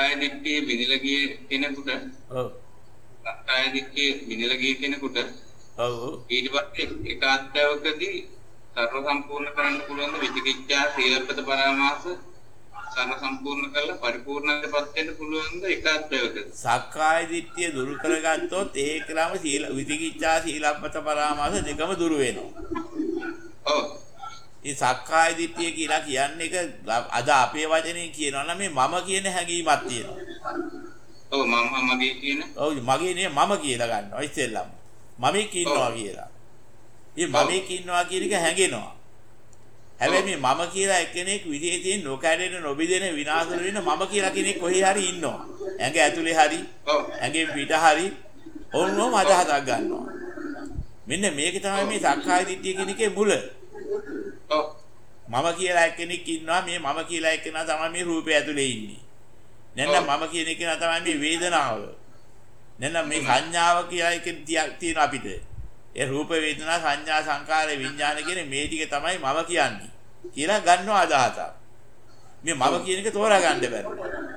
සක්කාය දිට්ඨිය බිඳලා ගිය කෙනෙකුට ඔව් සක්කාය දිට්ඨිය බිඳලා ගිය කෙනෙකුට ඔව් ඊට පස්සේ ඒකාන්තවකදී සර්ව සම්පූර්ණ කරන්න පුළුවන් විචිකිච්ඡා සීලපත පරාමාස සර්ව සම්පූර්ණ කරලා පරිපූර්ණත්වයට වෙන්න පුළුවන් ඒකාන්තවකදී සක්කාය දිට්ඨිය දුරු කරගත්තොත් ඒකලම සීල විචිකිච්ඡා සීලපත පරාමාස දෙකම දුරු වෙනවා. ඔව් මේ සක්කාය දිට්ඨිය කියලා කියන්නේ අද අපේ වචනේ කියනවා නම් මේ මම කියන හැඟීමක් තියෙනවා. ඔව් මගේ කියන ඔව් මගේ නේ මම කියලා ගන්නවා ඉස්සෙල්ලම. මමෙක් ඉන්නවා කියලා. මේ මමෙක් ඉන්නවා කියන එක හැඟෙනවා. හැබැයි මේ මම කියලා එක්කෙනෙක් විශේෂයෙන් නොකැඩෙන නොබිදෙන විනාශ වෙන මම කියලා කෙනෙක් කොහේ හරි ඉන්නවා. ඇඟ ඇතුලේ හරි ඇඟෙන් පිට හරි ඕනෝම අදහසක් ගන්නවා. මෙන්න මේක තමයි මේ සක්කාය දිට්ඨිය කියන එකේ මුල. මම කියලා එක්කෙනෙක් ඉන්නවා මේ මම කියලා එක්කෙනා තමයි මේ රූපය ඇතුලේ ඉන්නේ. නැත්නම් මම කියන එකනා තමයි මේ වේදනාව. නැත්නම් මේ සංඥාව කියලා එකක් තියෙන අපිට. ඒ රූප වේදනා සංඥා සංකාර විඥාන කියන මේ ටික තමයි මම කියන්නේ කියලා ගන්නවා අදහසක්. මේ මම කියන එක තෝරා ගන්න බැහැ.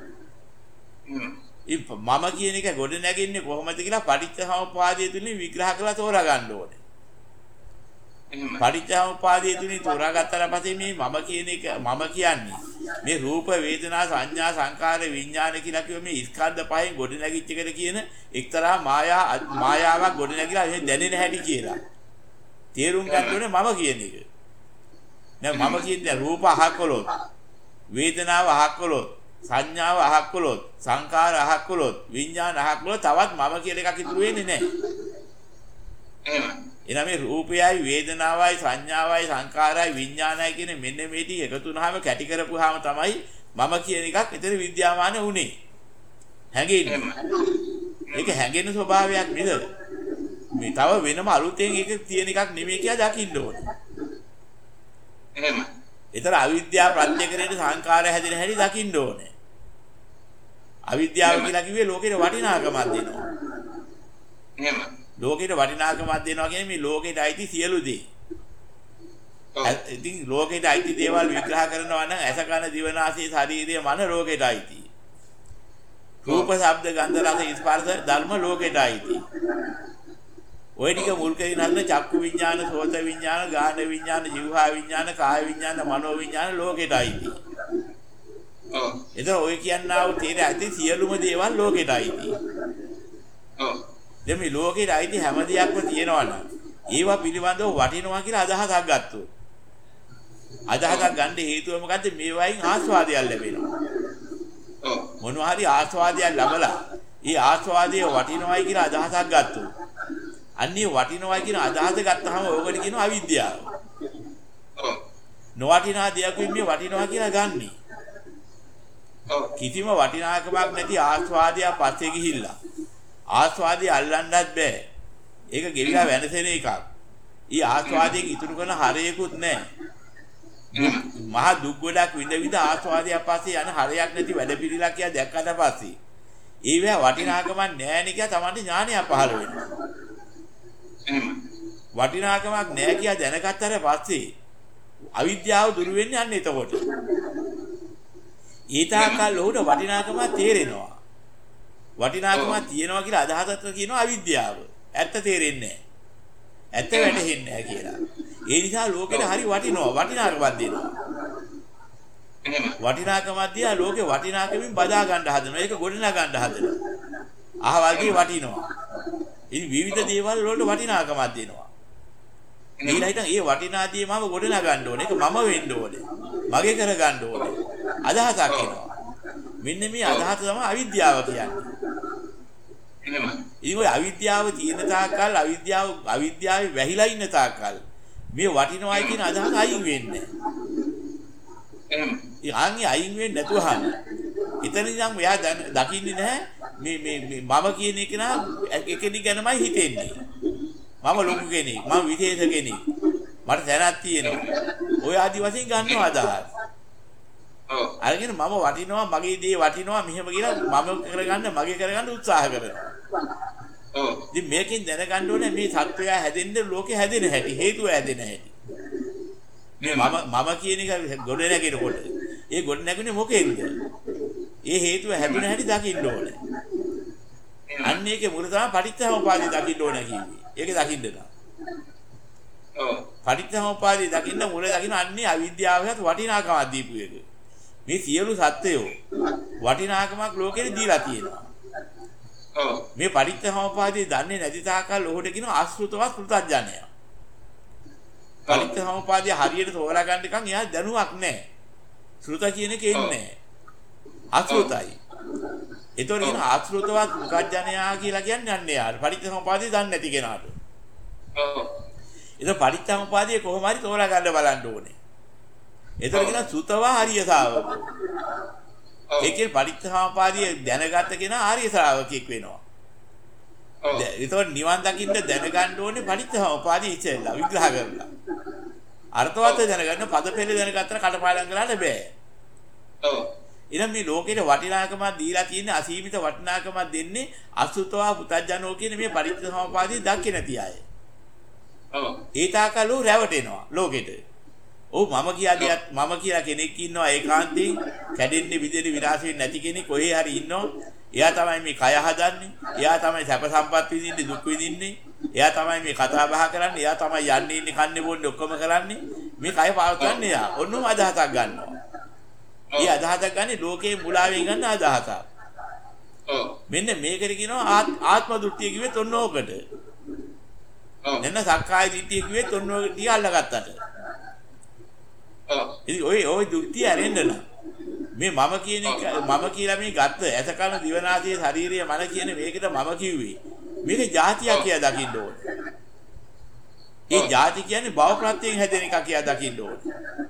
මම කියන එක ගොඩ නැගින්නේ කොහොමද කියලා පටිච්චසමුප්පාදයේ තුලින් විග්‍රහ කරලා තෝරා ගන්න ඕනේ. පටිච්චසමුප්පාදයේ තුලින් තෝරා ගත්තාට පස්සේ මේ මම කියන එක මම කියන්නේ මේ රූප වේදනා සංඥා සංකාර විඥාන කියලා කිව්ව මේ ස්කන්ධ පහෙන් ගොඩ නැගිච්ච එකට කියන එක්තරා මායාවක් ගොඩ නැගිලා මේ දැනෙන හැටි කියලා. තේරුම් ගන්න ඕනේ මම කියන එක. දැන් මම කියන්නේ රූප අහක් කළොත් වේදනාව අහක් කළොත් සංඥාව අහක් කළොත් සංකාර අහක් කළොත් විඥාන අහක් කළොත් තවත් මම කියලා එකක් ඉතුරු වෙන්නේ නැහැ. එනනම් මේ රූපයයි වේදනාවයි සංඥාවයි සංකාරයි විඥානයි කියන මෙන්න මේ ටික එකතු වුනහම කැටි කරපුවාම තමයි මම කියන එකක් එතන විද්‍යාමාන උනේ. හැඟෙන්නේ. ඒක හැඟෙන ස්වභාවයක් නේද? මේ තව වෙනම අලුතෙන් එක තියෙන එකක් නෙමෙයි කියලා දකින්න ඕනේ. එහෙම. ඒතර අවිද්‍යාව ප්‍රත්‍යක්ෂණයට සංකාරය හැදෙන හැටි දකින්න ඕනේ. අවිද්‍යාව කියලා කිව්වේ ලෝකෙට වටිනාකමක් දෙනවා. එහෙම. ලෝකෙට වටිනාකමක් දෙනවා කියන්නේ මේ ලෝකෙට අයිති සියලු දේ. ඉතින් ලෝකෙට අයිති දේවල් විග්‍රහ කරනවා නම් ඇස කන දිව නාසය ශරීරය මන ලෝකෙට අයිති. රූප ශබ්ද ගන්ධ රස ස්පර්ශ ධර්ම ලෝකෙට අයිති. ඔය ටික මුල් කරගෙන හදන චක්කු විඥාන, සෝත විඥාන, ගාහන විඥාන, જીවහා විඥාන, කාය විඥාන, මනෝ විඥාන ලෝකෙට අයිති. එතකොට ඔය කියන්නා වූ තේර ඇති සියලුම දේවල් ලෝකෙට අයිති. දැන් මේ ලෝකෙට අයිති හැම දෙයක්ම තියෙනවනම් ඒවා පිළිබඳව වටිනවා කියලා අදහසක් ගත්තොත් අදහසක් ගන්න හේතුව මොකද්ද? මේවායින් ආස්වාදයක් ලැබෙනවා. මොනවා හරි ආස්වාදයක් ලැබලා ඒ ආස්වාදයේ වටිනවයි කියලා අදහසක් ගත්තොත් අන්නේ වටිනවයි කියන අදහස ගත්තාම ඕකට කියනවා අවිද්‍යාව. නොවටිනා දෙයක් මේ වටිනවා කියලා ගන්නෙ. කිසිම වටිනාකමක් නැති ආස්වාදයක් පස්සේ ගිහිල්ලා ආස්වාදය අල්ලන්නත් බෑ. ඒක ගෙවිලා වෙනසෙන එකක්. ඊ ආස්වාදයෙන් ඉතුරු කරන හරයකුත් නැහැ. මහා දුක් ගොඩක් විඳ විඳ ආස්වාදයක් පස්සේ යන හරයක් නැති වැඩ පිළිලක් කියලා දැක්කට පස්සේ ඒවැ වටිනාකමක් නැහැ නේ කියලා Tamanට ඥානයක් පහළ වෙනවා. වටිනාකමක් නැහැ කියලා දැනගත්තට පස්සේ අවිද්‍යාව දුරු වෙන්නේ අන්න එතකොට. ඊටාකල් උඩ වටිනාකම තේරෙනවා. වටිනාකමක් තියෙනවා කියලා අදහසක් කියනවා අවිද්‍යාව. ඇත්ත තේරෙන්නේ නැහැ. ඇත්ත වැටහෙන්නේ නැහැ කියලා. ඒ නිසා ලෝකෙට හරි වටිනවා. වටිනාකමක් දෙනවා. වටිනාකමක් දිහා ලෝකේ වටිනාකමින් බදා ගන්න හදනවා. ඒක ගොඩනගා ගන්න හදනවා. අහවල්ගේ වටිනවා. ඉතින් විවිධ දේවල් වලට වටිනාකමක් දෙනවා. ඊළඟට ඒ වටිනාදී මම ගොඩනගා ගන්න ඕනේ. ඒක මම වෙන්න ඕනේ. මගේ කර ගන්න ඕනේ. අදහසක් එනවා. මෙන්න මේ අදහස තමයි අවිද්‍යාව කියන්නේ. ඉතින් ඔය අවිද්‍යාව තියෙන තාක්කල් අවිද්‍යාවේ වැහිලා ඉන්න තාක්කල් මේ වටිනවයි කියන අදහස අයින් වෙන්නේ නැහැ. අයින් වෙන්නේ නැතුවම එතන ඉඳන් මෙයා දකින්නේ නැහැ මේ මම කියන එක නා එකෙනි ගැනමයි හිතෙන්නේ. මම ලොකු කෙනෙක්, මම විශේෂ කෙනෙක්. මට දැනක් තියෙනවා. ඔය ආදි වශයෙන් ගන්නවා අදහස්. අරගෙන මම වටිනවා, මගේ දේ වටිනවා මෙහෙම කියලා මම කරගන්න, මගේ කරගන්න උත්සාහ කරනවා. ඉතින් මේකෙන් දැනගන්න ඕනේ මේ සත්වය හැදෙන්න ලෝකේ හැදෙන හැටි, හේතුව හැදෙන හැටි. මේ මම කියන එක ගොඩ නැගෙනකොට ඒ ගොඩ නැගුණේ මොකෙන්ද? ඒ හේතුව හැදුන හැටි දකින්න ඕනේ. අන්න ඒකේ මුල තමයි පටිච්චසමුපාදය දකින්න ඕනේ කිව්වේ. ඒක දකින්න නම්. ඔව්. පටිච්චසමුපාදය දකින්න මුල දකින්න අන්නේ අවිද්‍යාවකට වටිනාකමක් දීපු එක. මේ සියලු සත්‍යයෝ වටිනාකමක් ලෝකෙට දීලා තියෙනවා. ඔව්. මේ පටිච්චසමුපාදය දන්නේ නැති තාක්කල් ඔහුට කියනවා අසෘතවත් පෘථග්ජනය. පටිච්චසමුපාදය හරියට තෝරා ගන්න එකන් එයා දැනුවක් නැහැ. ශ්‍රුත කියන එක එන්නේ අසෘතයි. ඒතොර කියන අසෘතවත් පෘථග්ජනයා කියලා කියන්නේ යන්නේ යාර පටිච්චසමුපාදය දන්නේ නැති කෙනාට. ඔව්. ඒක පටිච්චසමුපාදය කොහොම හරි තෝරා ගන්න බලන්න ඕනේ. ඒතොර කියන සුතවා ආර්ය ශ්‍රාවක. ඒකේ පටිච්චසමුපාදය දැනගත කෙනා ආර්ය ශ්‍රාවකෙක් වෙනවා. ඔව්. ඒතොර නිවන් දකින්න දැනගන්න ඕනේ පටිච්චසමුපාදය ඉස්සෙල්ලා විග්‍රහ කරලා. අර්ථවත් දැනගන්න පද පෙළ දැනගත්තට කටපාඩම් කරන්න බෑ. ඔව්. එහෙනම් මේ ලෝකෙට වටිනාකමක් දීලා තියෙන අසීමිත වටිනාකමක් දෙන්නේ අසුතවා පුතඥෝ කියන මේ පටිච්චසමුපාදය දක්කේ නැති අය. ඔව්. ඒ තාකලෝ රැවටෙනවා ලෝකෙට. ඔව් මම කියලා කෙනෙක් ඉන්නවා ඒකාන්තයෙන් කැඩෙන්නේ විදෙන්නේ විනාශ වෙන්නේ නැති කෙනෙක් කොහේ හරි ඉන්නවා. එයා තමයි මේ කය හදන්නේ. එයා තමයි සැප සම්පත් විඳින්නේ දුක් විඳින්නේ. එයා තමයි මේ කතා බහ කරන්නේ. එයා තමයි යන්නේ ඉන්නේ කන්නේ බොන්නේ ඔක්කොම කරන්නේ. මේ කය පාවත්වන්නේ එයා. ඔන්නම අදහසක් ගන්නවා. ඒ අදහසක් ගන්නේ ලෝකේ මුලාවෙන් ගන්න අදහසක්. ඔව්. මෙන්න මේකට කියනවා ආත්ම දෘෂ්ටිය කිව්වෙත් ඔන්න ඕකට. ඔව්. එන්න සක්කාය දිට්ඨිය කිව්වෙත් ඔන්න ඕක ටික අල්ලගත්තට. ඔව්. ඉතින් ඔය දෘෂ්ටිය ඇරෙන්න නම් මේ මම කියන එක මම කියලා මේ ගත්ත ඇසකන දිවනාසය ශාරීරිය මන කියන මේකට මම කිව්වේ. මේක જાතියක් කියලා දකින්න ඕනේ. ඒ જાති කියන්නේ භව ප්‍රත්‍යයෙන් හැදෙන එකක් කියලා දකින්න ඕනේ.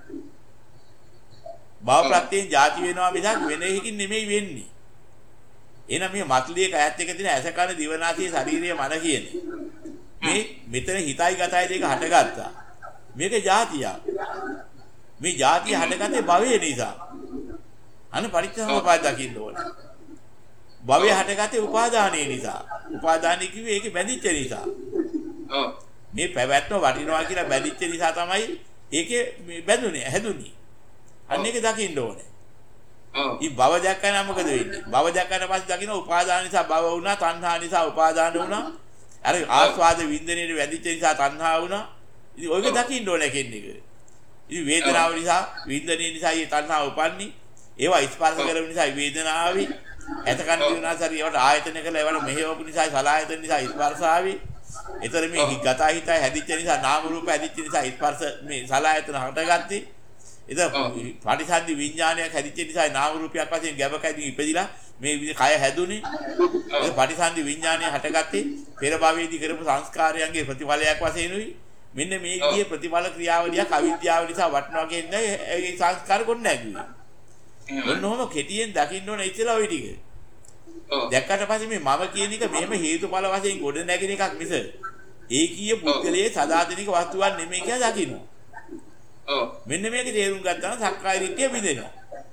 භව ප්‍රත්‍යයෙන් જાති වෙනවා මිසක් වෙන එකකින් නෙමෙයි වෙන්නේ. එහෙනම් මේ මත්ලියේ කයත් එක තියෙන ඇසකන දිවනාසය ශාරීරිය මන කියන්නේ මේ මෙතන හිතයි ගතයි දෙක හටගත්තා. මේක જાතියක්. මේ જાතිය හටගත්තේ භවයේ නිසා. අන්න පරිච්ඡේදෝපාද දකින්න ඕනේ. භවය හටගත්තේ උපාදානයේ නිසා. උපාදානයි කිව්වේ ඒකේ බැඳිච්ච නිසා. ඔව්. මේ පැවැත්ම වටිනවා කියලා බැඳිච්ච නිසා තමයි ඒකේ මේ බැඳුනේ හැදුනේ. අන්න ඒක දකින්න ඕනේ. ඔව්. ඊ භව දැක්කම මොකද වෙන්නේ? භව දැක්කට පස්සේ දකින්න උපාදාන නිසා භව වුණා, තණ්හා නිසා උපාදාන වුණා. අර ආස්වාද වින්දනයේ වැදිච්ච නිසා තණ්හා වුණා. ඉතින් ඔයක දකින්න ඕනේ කෙනෙක්. ඉතින් වේදනාව නිසා වින්දනයේ නිසා මේ තණ්හා උපන්නේ. ඒවා ස්පර්ශ කරන නිසා වේදනාවයි. එතකන් දිනනාසරි ඒවට ආයතන කළ ඒවට මෙහෙවපු නිසා සලආයතන නිසා ස්පර්ශ ආවේ. ඒතර මේ ගත හිතයි හැදිච්ච නිසා නාම රූප හැදිච්ච නිසා ස්පර්ශ මේ සලආයතන හටගත්තේ. ඒතර පටිසන්ධි විඥානයක් හැදිච්ච නිසා නාම රූපයක් වශයෙන් ගැබ කැදී ඉපදිලා මේ කය හැදුනේ. ඒ පටිසන්ධි විඥානය හටගත්තේ පෙර භවයේදී කරපු සංස්කාරයන්ගේ ප්‍රතිඵලයක් වශයෙන් උයි. මෙන්න මේ විදිහේ ප්‍රතිඵල ක්‍රියාවලියක් අවිද්‍යාව නිසා වටනවා කියන්නේ ඒ සංස්කාර කොට නැගුවේ. ඔන්නෝම කෙටියෙන් දකින්න ඕන ඉතලා ওই ටික. ඔව්. දැක්කට පස්සේ මේ මම කියන එක මෙහෙම හේතුඵල වශයෙන් ගොඩ නැගෙන එකක් මිස ඒකීය පුද්ගලයේ සදාතනික වස්තුවක් නෙමෙයි කියලා දකින්න. ඔව්. මෙන්න මේක තේරුම් ගත්තාම සක්කාය දිට්ඨිය බිඳෙනවා.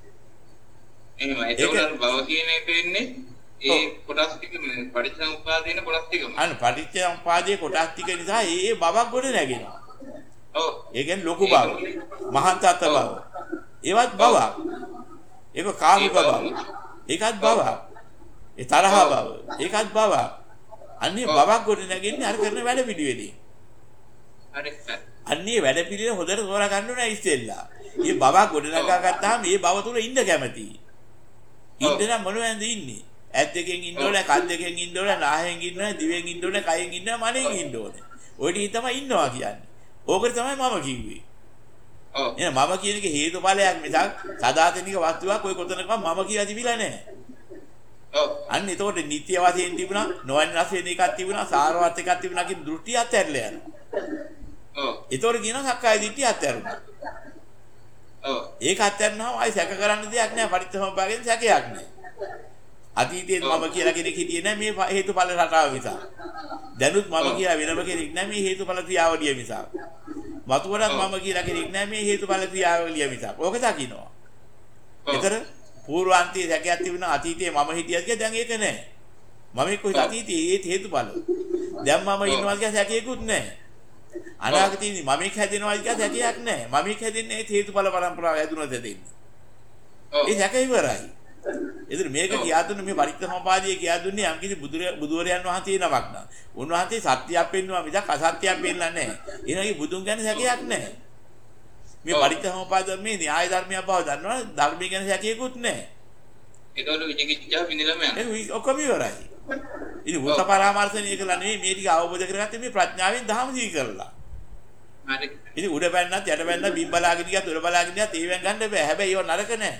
එහෙමයි. ඒකවල භව කියන එක වෙන්නේ ඒ කොටස් ටික පටිච්චසමුප්පාදින කොටස් ටිකම. අන්න පටිච්චසමුපාදයේ කොටස් ටික නිසා ඒ බවක් ගොඩ නැගෙනවා. ඔව්. ඒ කියන්නේ ලොකු බව, මහාන්තත බව. ඒවත් බවක්. ඒක කාමික බව. ඒකත් බවක්. ඒ තරහ බව. ඒකත් බවක්. අන්නේ බවක් ගොඩ නැගෙන්නේ අර කරන වැඩ පිළිවෙලින්. හරි. අන්නේ වැඩ පිළිවෙල හොඳට තෝරා ගන්න ඕනේ ඉස්සෙල්ලා. මේ බවක් ගොඩ නගා ගත්තාම මේ බව තුල ඉන්න කැමතියි. ඉන්න නම් මොනවද ඉන්නේ? ඇත් දෙකෙන් ඉන්න ඕනේ, කන් දෙකෙන් ඉන්න ඕනේ, නාහෙන් ඉන්න ඕනේ, දිවෙන් ඉන්න ඕනේ, කයෙන් ඉන්න ඕනේ, මනෙන් ඉන්න ඕනේ. ඔය ටික තමයි ඉන්නවා කියන්නේ. ඕකට තමයි මම කිව්වේ. ඔව්. එහෙනම් මම කියන එක හේතුඵලයක් මිසක් සදාතනික වස්තුවක් ඔය කොතනකම මම කියලා තිබිලා නැහැ. ඔව්. අන්න ඒතකොට නිත්‍ය වශයෙන් තිබුණා, නොවන්නස් වෙන එකක් තිබුණා, සාරවත් එකක් තිබුණා කියන දෘෂ්ටි අත්හැරලා යනවා. ඔව්. ඒතකොට කියනවා සක්කාය දිට්ඨිය අත්හැරුණා. ඔව්. ඒක අත්හැරනවාම ආයි සැක කරන්න දෙයක් නැහැ, පරිත්‍ථමපාගෙන් සැකයක් නැහැ. අතීතයේ මම කියලා කෙනෙක් හිටියේ නැහැ මේ හේතුඵල රටාව නිසා. දැනුත් මම කියලා වෙනම කෙනෙක් නැහැ මේ හේතුඵල ක්‍රියාවලිය නිසා. වතුවරත් මම කියලා කෙනෙක් නැහැ මේ හේතුඵල ක්‍රියාවලිය නිසා. ඕක දකින්නවා. ඒතර පූර්වාන්තයේ සැකයක් තිබුණා අතීතයේ මම හිටියද කියලා දැන් ඒක නැහැ. මම එක්ක අතීතයේ ඒ හේතුඵල. දැන් මම ඉන්නවා කියලා සැකයකුත් නැහැ. අනාගතයේදී මම එක්ක හැදෙනවා කියලා සැකයක් නැහැ. මම එක්ක හැදෙන්නේ ඒ හේතුඵල පරම්පරාව හැදුනද දෙන්නේ. ඒ සැක ඉවරයි. එදින මේක කියා දුන්නේ මේ පරිත්‍ථසමුපාදයේ කියා දුන්නේ යම් කිසි බුදුරයන් වහන්සේ නමක් නා. උන්වහන්සේ සත්‍යයක් පෙන්වුවා මිසක් අසත්‍යයක් පෙන්නලා නැහැ. එහෙනම් බුදුන් ගැන සැකයක් නැහැ. මේ පරිත්‍ථසමුපාද මේ න්‍යාය ධර්මයක් බව දන්නවා ධර්මය ගැන සැකයකුත් නැහැ. ඒකවල විචිකිච්ඡා පිළිලම යනවා. ඒක ඔක්කොම ඉවරයි. ඉතින් උත පරාමර්ශණය කළා නෙවෙයි මේ ටික අවබෝධ කරගත්තේ මේ ප්‍රඥාවෙන් දහම සිහි කරලා. හරි. ඉතින් උඩ පැන්නත් යට පැන්නත් බිම් බලාගෙන ගියත් උඩ බලාගෙන ගියත් ඒවෙන් ගන්න බෑ. හැබැයි ඒව නරක නෑ.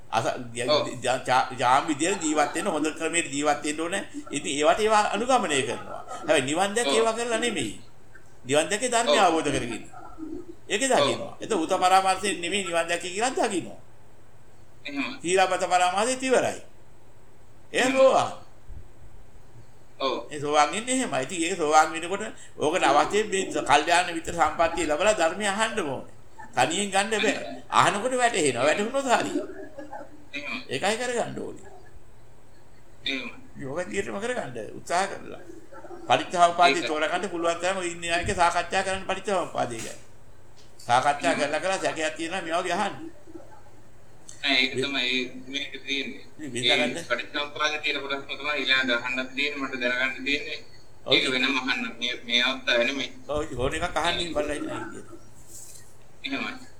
ජාම් විදියට ජීවත් වෙන්න හොඳ ක්‍රමයකට ජීවත් වෙන්න ඕනේ. ඉතින් ඒවට අනුගමනය කරනවා. හැබැයි නිවන් දැක ඒවා කරලා නෙමෙයි. නිවන් දැකේ ධර්මය අවබෝධ කරගන්න. ඒකේ දකින්නවා. ඒක උත පරාමර්ශයෙන් නෙමෙයි නිවන් දැකේ කියලා දකින්නවා. එහෙම. සීලපත පරාමාසෙත් ඉවරයි. ඒ සෝවාන්. ඔව්. ඒ සෝවාන් ඉන්නේ එහෙමයි. ඉතින් ඒක සෝවාන් වෙනකොට ඕකට අවශ්‍ය මේ කල්යාණ විතර සම්පත්තිය ලැබලා ධර්මය අහන්න ඕනේ. තනියෙන් ගන්න බෑ. අහනකොට වැටෙනවා. වැටුනොත් හරියි. එහෙම. ඒකයි කරගන්න ඕනේ. එහෙම. යෝගදියටම කරගන්න උත්සාහ කරලා. පරිත්‍ථසමුපාදේ තෝරගන්න පුළුවන් තරම ඉන්නේ ආයක සාකච්ඡා කරන්න පරිත්‍ථසමුපාදේ ගැන. සාකච්ඡා කරලා සැකයක් තියෙනවා මේ වගේ අහන්න. ඒක තමයි මේක තියෙන්නේ. ඒ පරිත්‍ථසමුපාදේ තියෙන ප්‍රශ්න තමයි ඊළඟ අහන්න තියෙන්නේ මට දැනගන්න තියෙන්නේ. ඒක වෙනම අහන්න මේ අවස්ථාවේ නෙමෙයි. ඔව් ඕන එකක් අහන්න බලන්න ඉන්නේ. එහෙමයි.